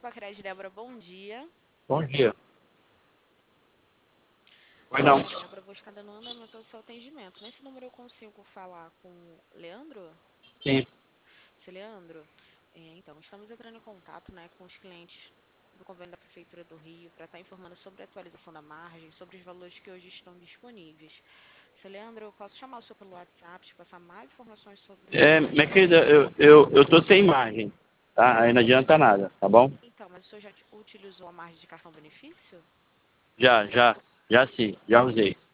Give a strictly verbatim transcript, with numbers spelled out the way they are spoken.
com a Cred Débora, bom dia. Bom dia. Oi, não. É, Débora, vou estar dando andamento ao seu atendimento. Nesse número eu consigo falar com o Leandro? Sim. Seu Leandro, é, então, estamos entrando em contato, né, com os clientes do convênio da Prefeitura do Rio para estar informando sobre a atualização da margem, sobre os valores que hoje estão disponíveis. Seu Leandro, eu posso chamar o senhor pelo WhatsApp, te passar mais informações sobre os É, valores minha que hoje querida, estão eu, eu, eu tô sem margem, tá? Aí não adianta nada, tá bom? Então, mas o senhor já utilizou a margem de cartão benefício? Já, já, já sim, já usei.